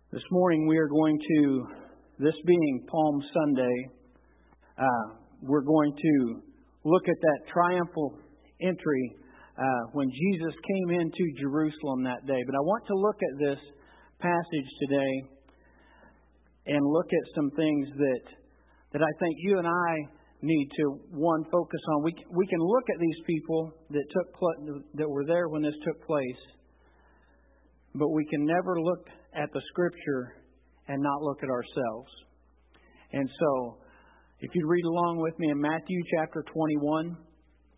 This morning we are going to, this being Palm Sunday, we're going to look at that triumphal entry when Jesus came into Jerusalem that day. But I want to look at this passage today and look at some things that I think you and I need to, one, focus on. We can look at these people that were there when this took place, but we can never look at the Scripture and not look at ourselves. And so, if you read along with me in Matthew chapter 21, it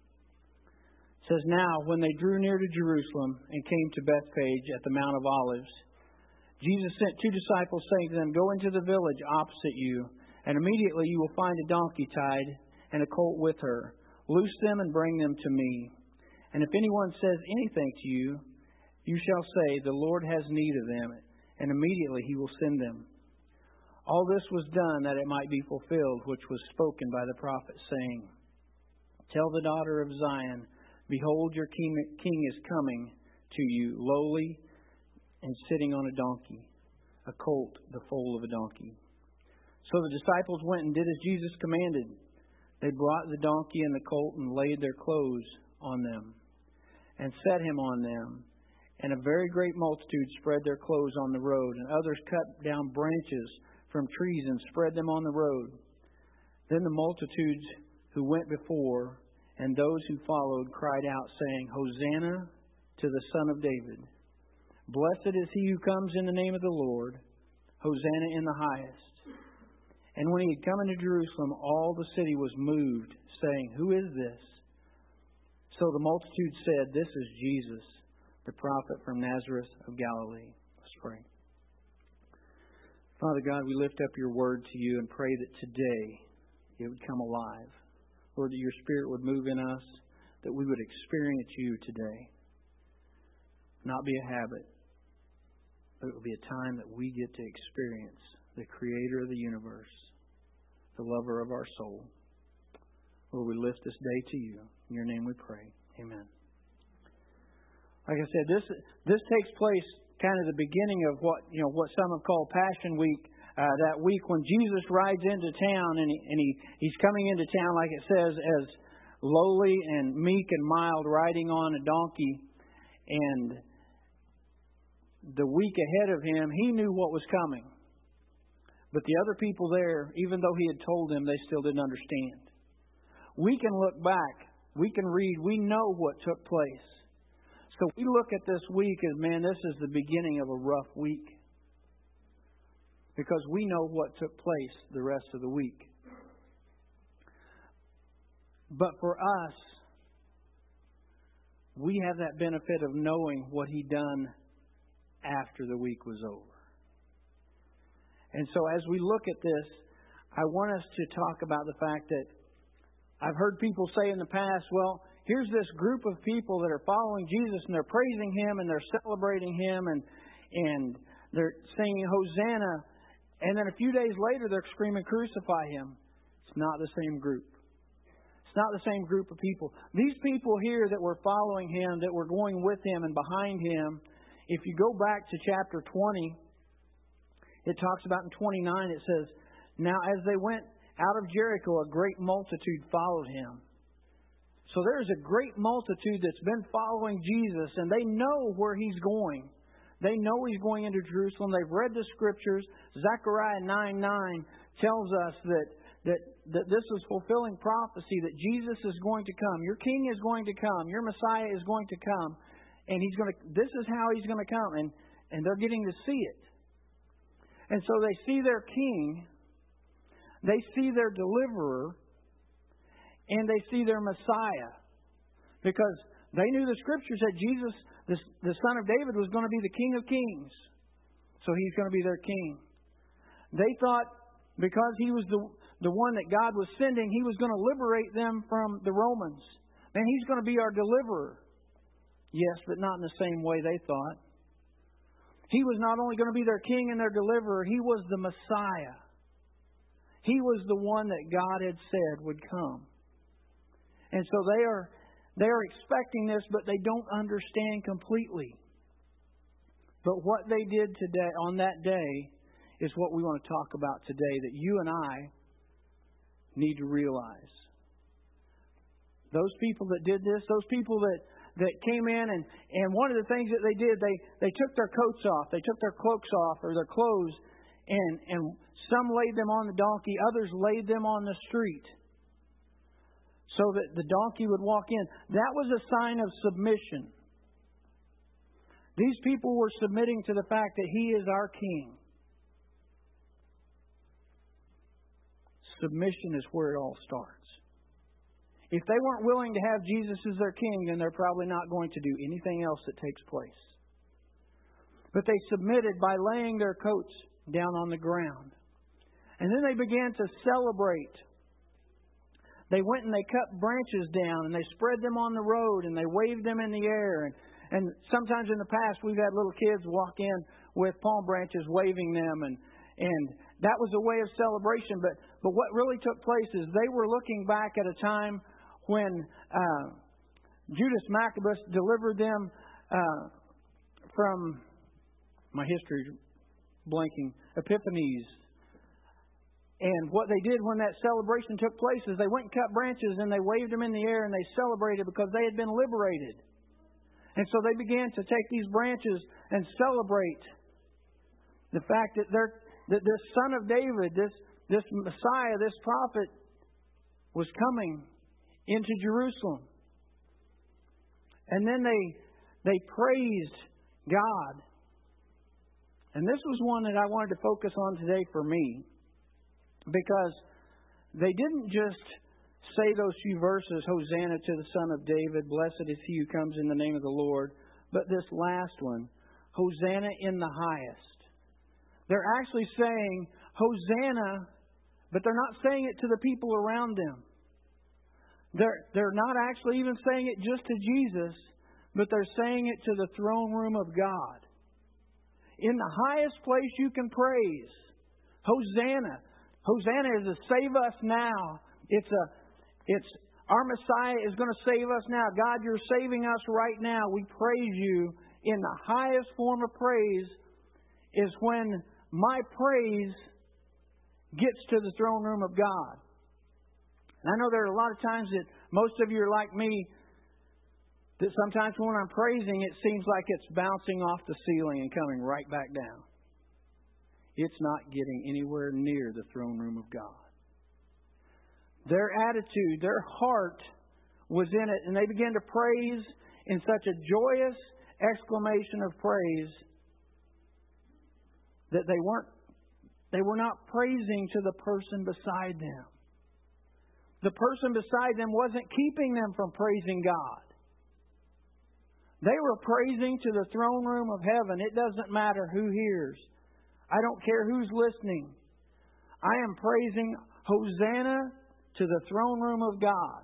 says, "Now, when they drew near to Jerusalem and came to Bethphage at the Mount of Olives, Jesus sent two disciples, saying to them, 'Go into the village opposite you, and immediately you will find a donkey tied and a colt with her. Loose them and bring them to me. And if anyone says anything to you, you shall say, the Lord has need of them, and immediately He will send them.' All this was done that it might be fulfilled, which was spoken by the prophet, saying, 'Tell the daughter of Zion, behold, your king is coming to you, lowly and sitting on a donkey, a colt, the foal of a donkey.' So the disciples went and did as Jesus commanded. They brought the donkey and the colt and laid their clothes on them and set him on them. And a very great multitude spread their clothes on the road, and others cut down branches from trees and spread them on the road. Then the multitudes who went before and those who followed cried out, saying, Hosanna to the Son of David. Blessed is he who comes in the name of the Lord. Hosanna in the highest. And when he had come into Jerusalem, all the city was moved, saying, Who is this? So the multitude said, This is Jesus, the prophet from Nazareth of Galilee." Let's pray. Father God, we lift up your word to you and pray that today it would come alive. Lord, that your Spirit would move in us, that we would experience you today. Not be a habit, but it will be a time that we get to experience the Creator of the universe, the lover of our soul. Lord, we lift this day to you. In your name we pray. Amen. Like I said, this takes place kind of the beginning of what some have called Passion Week. That week when Jesus rides into town, and he's coming into town, like it says, as lowly and meek and mild, riding on a donkey. And the week ahead of him, he knew what was coming. But the other people there, even though he had told them, they still didn't understand. We can look back. We can read. We know what took place. So we look at this week as, man, this is the beginning of a rough week. Because we know what took place the rest of the week. But for us, we have that benefit of knowing what He done after the week was over. And so as we look at this, I want us to talk about the fact that I've heard people say in the past, well, here's this group of people that are following Jesus and they're praising Him and they're celebrating Him and they're singing Hosanna. And then a few days later they're screaming, Crucify Him. It's not the same group. It's not the same group of people. These people here that were following Him, that were going with Him and behind Him, if you go back to chapter 20, it talks about in 29, it says, Now as they went out of Jericho, a great multitude followed Him. So there's a great multitude that's been following Jesus, and they know where He's going. They know He's going into Jerusalem. They've read the Scriptures. Zechariah 9:9 tells us that this is fulfilling prophecy, that Jesus is going to come. Your King is going to come. Your Messiah is going to come. And this is how He's going to come. And they're getting to see it. And so they see their King. They see their deliverer. And they see their Messiah. Because they knew the Scriptures that Jesus, the Son of David, was going to be the King of Kings. So He's going to be their King. They thought because He was the one that God was sending, He was going to liberate them from the Romans. And He's going to be our deliverer. Yes, but not in the same way they thought. He was not only going to be their King and their deliverer, He was the Messiah. He was the one that God had said would come. And so they are expecting this, but they don't understand completely. But what they did today, on that day, is what we want to talk about today, that you and I need to realize. Those people that did this, those people that came in and one of the things that they did, they took their coats off, they took their cloaks off or their clothes, and some laid them on the donkey, others laid them on the street so that the donkey would walk in. That was a sign of submission. These people were submitting to the fact that He is our King. Submission is where it all starts. If they weren't willing to have Jesus as their King, then they're probably not going to do anything else that takes place. But they submitted by laying their coats down on the ground. And then they began to celebrate. They went and they cut branches down and they spread them on the road and they waved them in the air. And sometimes in the past we've had little kids walk in with palm branches waving them, and that was a way of celebration. But what really took place is they were looking back at a time when Judas Maccabeus delivered them from, my history blanking, Epiphanes. And what they did when that celebration took place is they went and cut branches and they waved them in the air and they celebrated because they had been liberated. And so they began to take these branches and celebrate the fact that this Son of David, this Messiah, this prophet was coming into Jerusalem. And then they praised God. And this was one that I wanted to focus on today for me, because they didn't just say those few verses, Hosanna to the Son of David, blessed is he who comes in the name of the Lord, but this last one, Hosanna in the highest. They're actually saying Hosanna, but they're not saying it to the people around them. They're not actually even saying it just to Jesus, but they're saying it to the throne room of God. In the highest place you can praise, Hosanna. Hosanna is a save us now. It's our Messiah is going to save us now. God, you're saving us right now. We praise you. In the highest form of praise is when my praise gets to the throne room of God. And I know there are a lot of times that most of you are like me, that sometimes when I'm praising, it seems like it's bouncing off the ceiling and coming right back down. It's not getting anywhere near the throne room of God. Their attitude, their heart was in it, and they began to praise in such a joyous exclamation of praise that they were not praising to the person beside them. The person beside them wasn't keeping them from praising God. They were praising to the throne room of heaven. It doesn't matter who hears. I don't care who's listening. I am praising Hosanna to the throne room of God.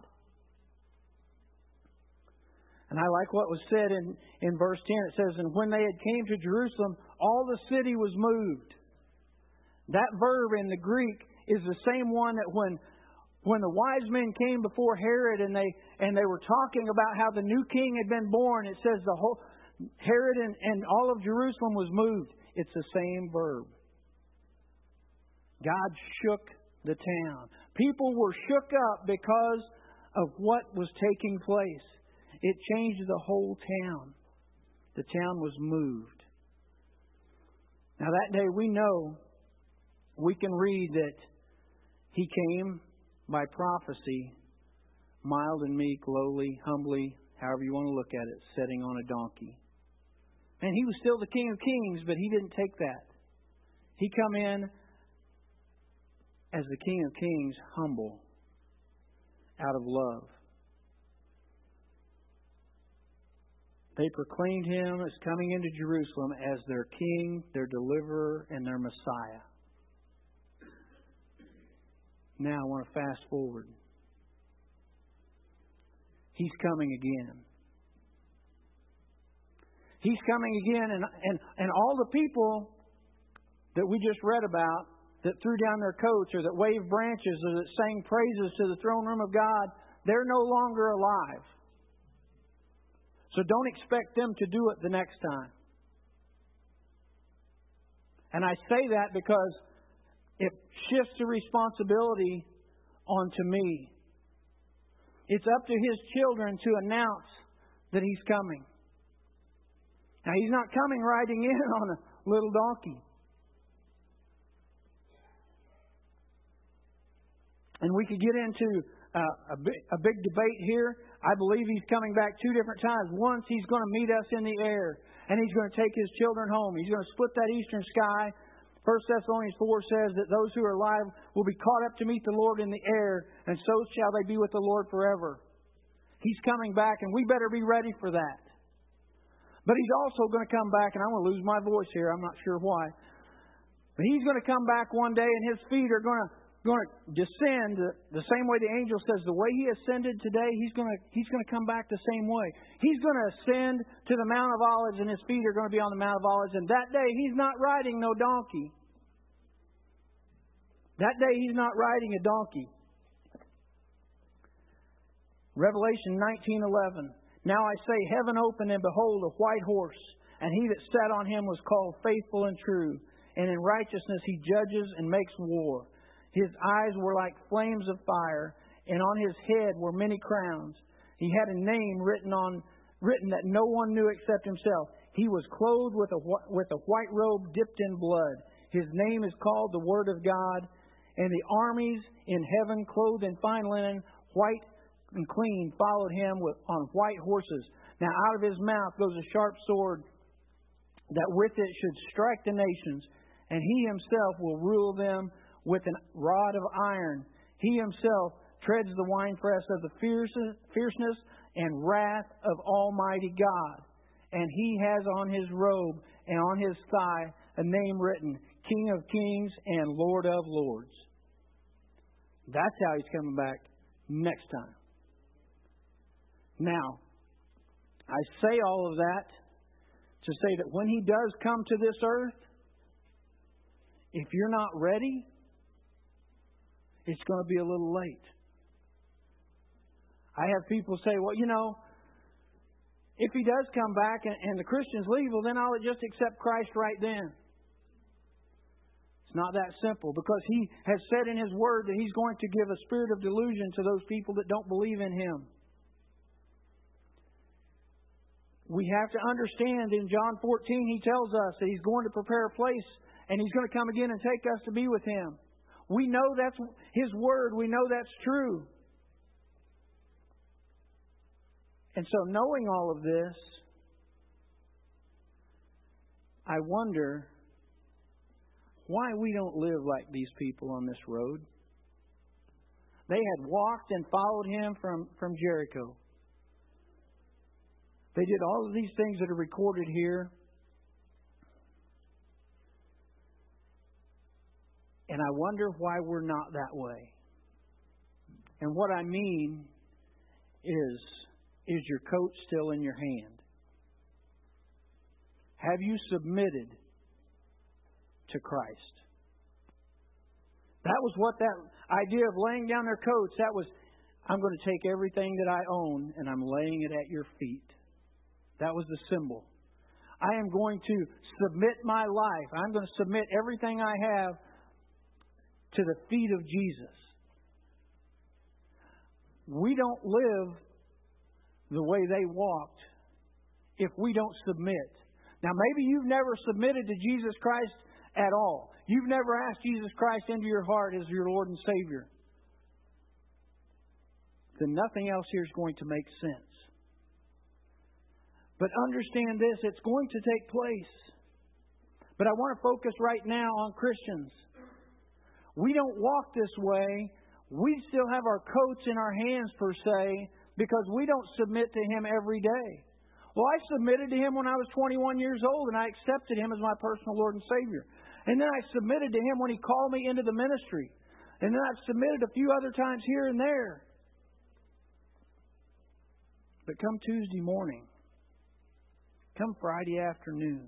And I like what was said in verse 10. It says, and when they had came to Jerusalem, all the city was moved. That verb in the Greek is the same one that when the wise men came before Herod and they were talking about how the new king had been born, it says the whole Herod and all of Jerusalem was moved. It's the same verb. God shook the town. People were shook up because of what was taking place. It changed the whole town. The town was moved. Now that day we know, we can read that He came by prophecy, mild and meek, lowly, humbly, however you want to look at it, sitting on a donkey. And He was still the King of Kings, but He didn't take that. He come in as the King of Kings, humble, out of love. They proclaimed Him as coming into Jerusalem as their King, their deliverer, and their Messiah. Now I want to fast forward. He's coming again. He's coming again, and all the people that we just read about that threw down their coats or that waved branches or that sang praises to the throne room of God, they're no longer alive. So don't expect them to do it the next time. And I say that because it shifts the responsibility onto me. It's up to His children to announce that He's coming. Now, He's not coming riding in on a little donkey. And we could get into a big debate here. I believe He's coming back two different times. Once He's going to meet us in the air, and He's going to take His children home. He's going to split that eastern sky. 1 Thessalonians 4 says that those who are alive will be caught up to meet the Lord in the air, and so shall they be with the Lord forever. He's coming back, and we better be ready for that. But He's also going to come back, and I'm going to lose my voice here. I'm not sure why. But He's going to come back one day, and His feet are going to descend the same way the angel says. The way He ascended today, He's going to come back the same way. He's going to ascend to the Mount of Olives, and His feet are going to be on the Mount of Olives. And that day, He's not riding no donkey. That day, He's not riding a donkey. Revelation 19:11. Now I say, heaven opened, and behold, a white horse, and He that sat on him was called Faithful and True, and in righteousness He judges and makes war. His eyes were like flames of fire, and on His head were many crowns. He had a name written that no one knew except Himself. He was clothed with a white robe dipped in blood. His name is called the Word of God. And the armies in heaven, clothed in fine linen, white and clean, followed Him on white horses. Now out of His mouth goes a sharp sword, that with it should strike the nations, and He Himself will rule them with a rod of iron. He Himself treads the winepress of the fierceness and wrath of Almighty God. And He has on His robe and on His thigh a name written, King of Kings and Lord of Lords. That's how He's coming back next time. Now, I say all of that to say that when He does come to this earth, if you're not ready, it's going to be a little late. I have people say, well, if He does come back and the Christians leave, well, then I'll just accept Christ right then. It's not that simple, because He has said in His Word that He's going to give a spirit of delusion to those people that don't believe in Him. We have to understand in John 14, He tells us that He's going to prepare a place, and He's going to come again and take us to be with Him. We know that's His Word. We know that's true. And so, knowing all of this, I wonder why we don't live like these people on this road. They had walked and followed Him from Jericho. They did all of these things that are recorded here. And I wonder why we're not that way. And what I mean is your coat still in your hand? Have you submitted to Christ? That was what that idea of laying down their coats, that was, I'm going to take everything that I own and I'm laying it at your feet. That was the symbol. I am going to submit my life. I'm going to submit everything I have to the feet of Jesus. We don't live the way they walked if we don't submit. Now, maybe you've never submitted to Jesus Christ at all. You've never asked Jesus Christ into your heart as your Lord and Savior. Then nothing else here is going to make sense. But understand this, it's going to take place. But I want to focus right now on Christians. We don't walk this way. We still have our coats in our hands, per se, because we don't submit to Him every day. Well, I submitted to Him when I was 21 years old, and I accepted Him as my personal Lord and Savior. And then I submitted to Him when He called me into the ministry. And then I've submitted a few other times here and there. But come Tuesday morning, come Friday afternoon,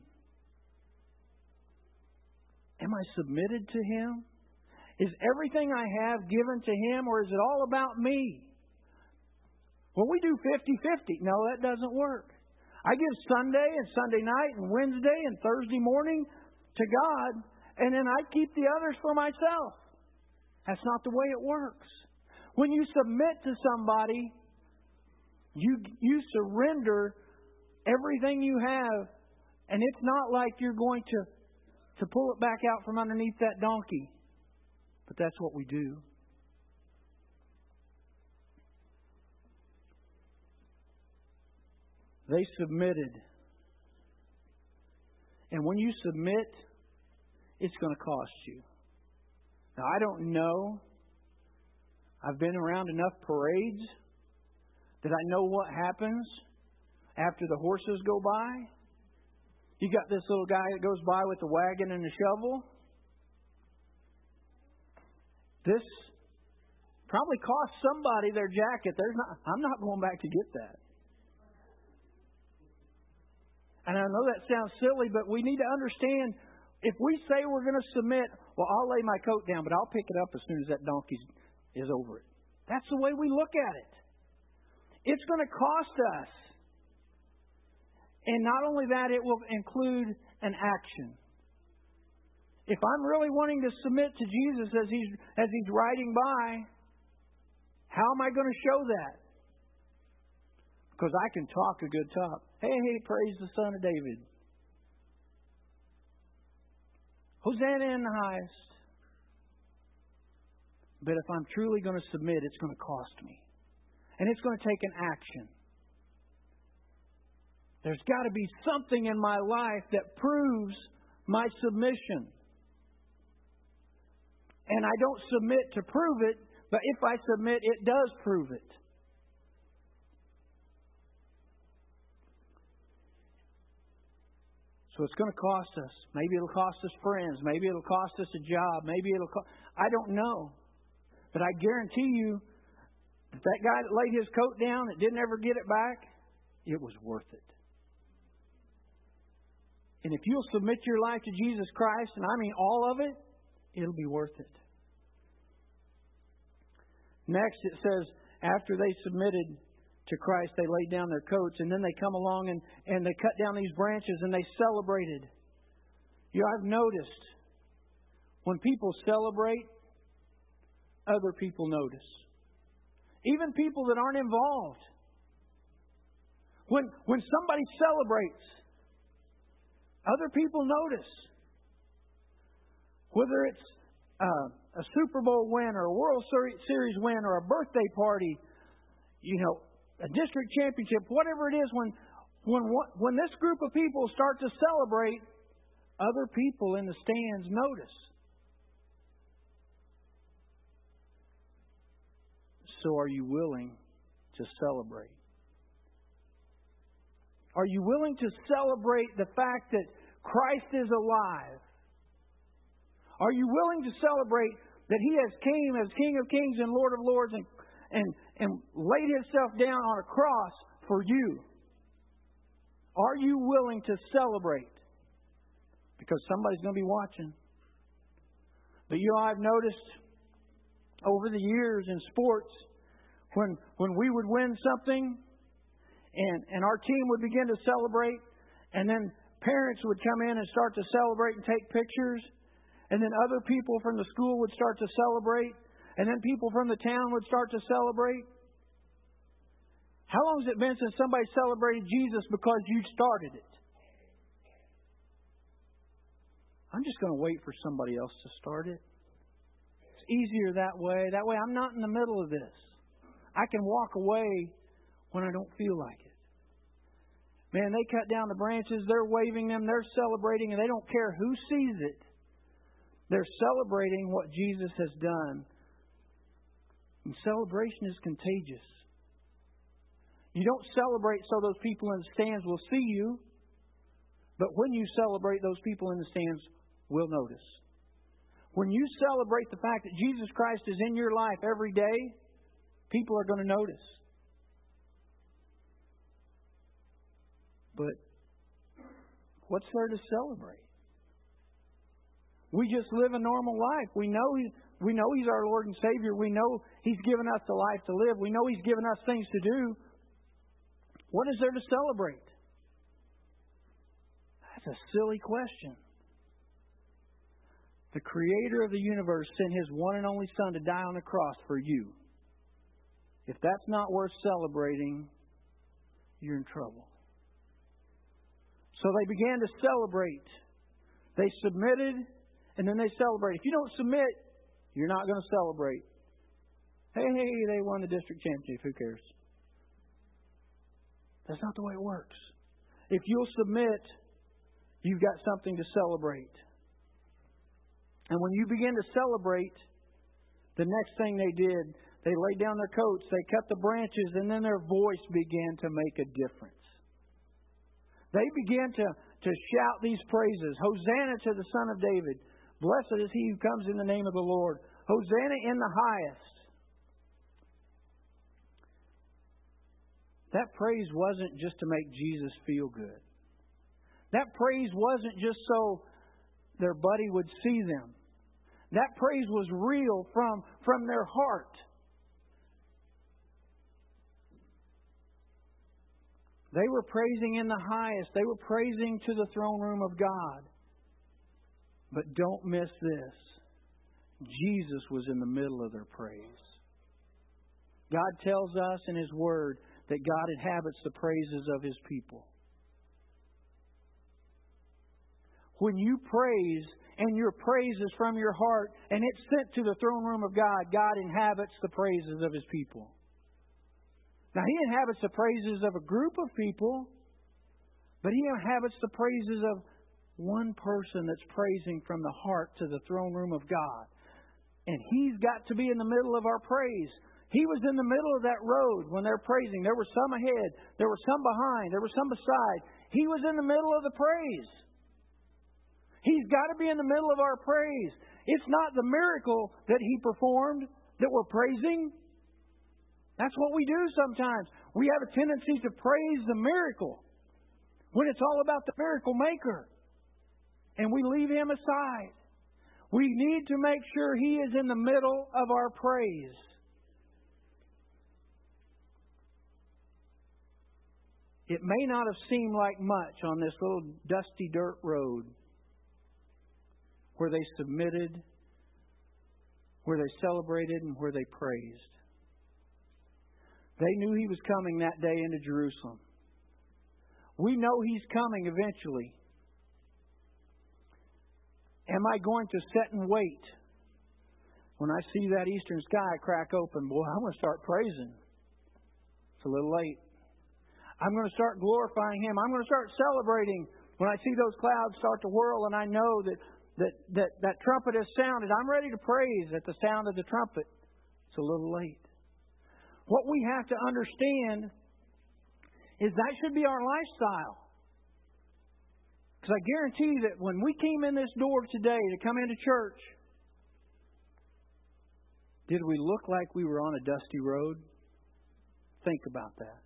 am I submitted to Him? Is everything I have given to Him, or is it all about me? Well, we do 50-50. No, that doesn't work. I give Sunday and Sunday night and Wednesday and Thursday morning to God, and then I keep the others for myself. That's not the way it works. When you submit to somebody, you surrender everything you have, and it's not like you're going to pull it back out from underneath that donkey. But that's what we do. They submitted. And when you submit, it's going to cost you. Now, I don't know. I've been around enough parades that I know what happens after the horses go by. You got this little guy that goes by with the wagon and the shovel. This probably cost somebody their jacket. I'm not going back to get that. And I know that sounds silly, but we need to understand, if we say we're going to submit, well, I'll lay my coat down, but I'll pick it up as soon as that donkey is over it. That's the way we look at it. It's going to cost us. And not only that, it will include an action. If I'm really wanting to submit to Jesus as He's riding by, how am I going to show that? Because I can talk a good talk. Hey, praise the Son of David. Hosanna in the highest. But if I'm truly going to submit, it's going to cost me. And it's going to take an action. There's got to be something in my life that proves my submission. And I don't submit to prove it, but if I submit, it does prove it. So it's going to cost us. Maybe it'll cost us friends. Maybe it'll cost us a job. Maybe it'll cost... I don't know. But I guarantee you, that guy that laid his coat down that didn't ever get it back, it was worth it. And if you'll submit your life to Jesus Christ, and I mean all of it, it'll be worth it. Next, it says, after they submitted to Christ, they laid down their coats, and then they come along and they cut down these branches and they celebrated. I've noticed when people celebrate, other people notice. Even people that aren't involved. When somebody celebrates, other people notice. Whether it's a Super Bowl win or a World Series win or a birthday party, a district championship, whatever it is, when this group of people start to celebrate, other people in the stands notice. So are you willing to celebrate? Are you willing to celebrate the fact that Christ is alive? Are you willing to celebrate that He has came as King of Kings and Lord of Lords and laid Himself down on a cross for you? Are you willing to celebrate? Because somebody's going to be watching. But I've noticed over the years in sports, when we would win something and our team would begin to celebrate, and then parents would come in and start to celebrate and take pictures, and then other people from the school would start to celebrate, and then people from the town would start to celebrate. How long has it been since somebody celebrated Jesus because you started it? I'm just going to wait for somebody else to start it. It's easier that way. That way I'm not in the middle of this. I can walk away when I don't feel like it. Man, they cut down the branches, they're waving them, they're celebrating, and they don't care who sees it. They're celebrating what Jesus has done. And celebration is contagious. You don't celebrate so those people in the stands will see you, but when you celebrate, those people in the stands will notice. When you celebrate the fact that Jesus Christ is in your life every day, people are going to notice. But what's there to celebrate? We just live a normal life. We know He's our Lord and Savior. We know He's given us a life to live. We know He's given us things to do. What is there to celebrate? That's a silly question. The Creator of the universe sent His one and only Son to die on the cross for you. If that's not worth celebrating, you're in trouble. So they began to celebrate. They submitted, and then they celebrated. If you don't submit, you're not going to celebrate. Hey, they won the district championship. Who cares? That's not the way it works. If you'll submit, you've got something to celebrate. And when you begin to celebrate, the next thing they did, they laid down their coats, they cut the branches, and then their voice began to make a difference. They began to shout these praises. Hosanna to the Son of David. Blessed is he who comes in the name of the Lord. Hosanna in the highest. That praise wasn't just to make Jesus feel good. That praise wasn't just so their buddy would see them. That praise was real from their heart. They were praising in the highest. They were praising to the throne room of God. But don't miss this. Jesus was in the middle of their praise. God tells us in His Word that God inhabits the praises of His people. When you praise, and your praise is from your heart, and it's sent to the throne room of God, God inhabits the praises of His people. Now, He inhabits the praises of a group of people, but He inhabits the praises of one person that's praising from the heart to the throne room of God. And He's got to be in the middle of our praise. He was in the middle of that road when they're praising. There were some ahead. There were some behind. There were some beside. He was in the middle of the praise. He's got to be in the middle of our praise. It's not the miracle that He performed that we're praising. That's what we do sometimes. We have a tendency to praise the miracle when it's all about the miracle maker. And we leave Him aside. We need to make sure He is in the middle of our praise. It may not have seemed like much on this little dusty dirt road where they submitted, where they celebrated, and where they praised. They knew He was coming that day into Jerusalem. We know He's coming eventually. Am I going to sit and wait when I see that eastern sky crack open? Boy, I'm going to start praising. It's a little late. I'm going to start glorifying Him. I'm going to start celebrating when I see those clouds start to whirl and I know that trumpet has sounded. I'm ready to praise at the sound of the trumpet. It's a little late. What we have to understand is that should be our lifestyle. Because I guarantee that when we came in this door today to come into church, did we look like we were on a dusty road? Think about that.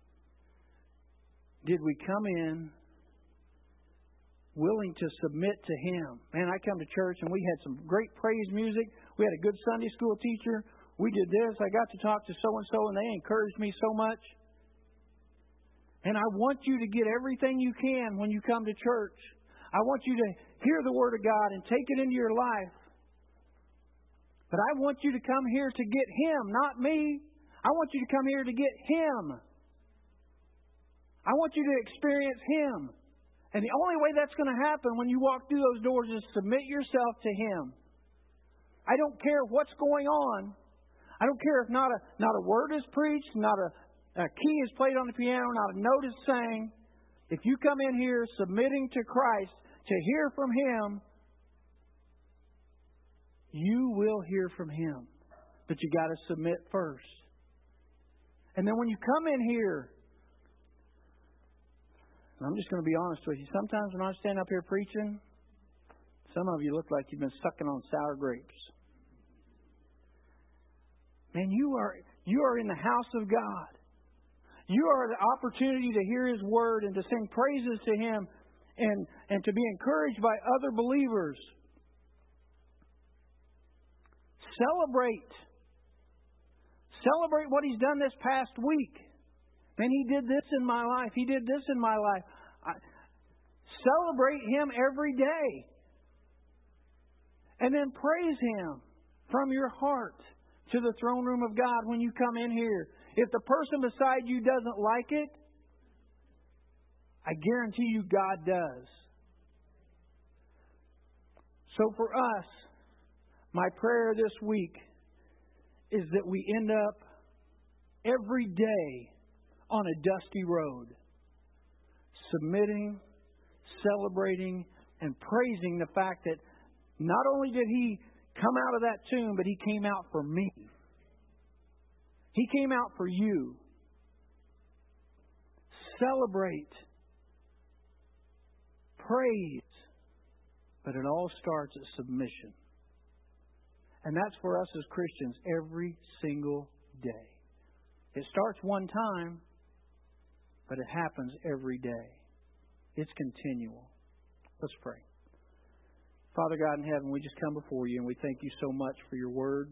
Did we come in willing to submit to Him? Man, I come to church and we had some great praise music. We had a good Sunday school teacher. We did this. I got to talk to so-and-so and they encouraged me so much. And I want you to get everything you can when you come to church. I want you to hear the Word of God and take it into your life. But I want you to come here to get Him, not me. I want you to come here to get Him. I want you to experience Him. And the only way that's going to happen when you walk through those doors is submit yourself to Him. I don't care what's going on. I don't care if not a word is preached, not a key is played on the piano, not a note is sang. If you come in here submitting to Christ to hear from Him, you will hear from Him. But you got to submit first. And then when you come in here, and I'm just going to be honest with you, sometimes when I stand up here preaching, some of you look like you've been sucking on sour grapes. Man, you are in the house of God. You are the opportunity to hear His Word and to sing praises to Him and to be encouraged by other believers. Celebrate. Celebrate what He's done this past week. Man, He did this in my life. He did this in my life. Celebrate Him every day. And then praise Him from your heart to the throne room of God when you come in here. If the person beside you doesn't like it, I guarantee you God does. So for us, my prayer this week is that we end up every day on a dusty road, submitting, celebrating, and praising the fact that not only did He come out of that tomb, but He came out for me. He came out for you. Celebrate. Praise. But it all starts at submission. And that's for us as Christians every single day. It starts one time, but it happens every day. It's continual. Let's pray. Father God in heaven, we just come before You and we thank You so much for Your Word.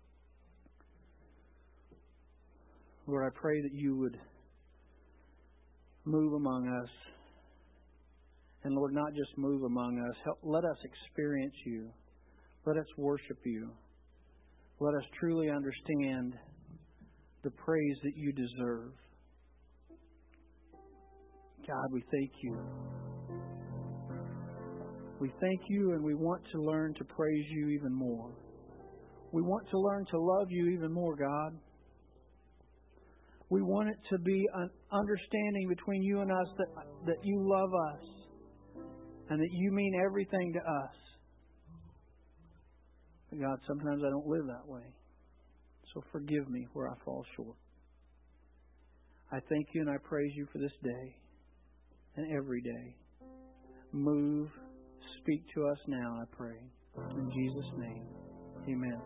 Lord, I pray that You would move among us. And Lord, not just move among us. Let us experience You. Let us worship You. Let us truly understand the praise that You deserve. God, we thank You. We thank You and we want to learn to praise You even more. We want to learn to love You even more, God. We want it to be an understanding between You and us that You love us and that You mean everything to us. But God, sometimes I don't live that way. So forgive me where I fall short. I thank You and I praise You for this day and every day. Move, speak to us now, I pray. In Jesus' name, amen.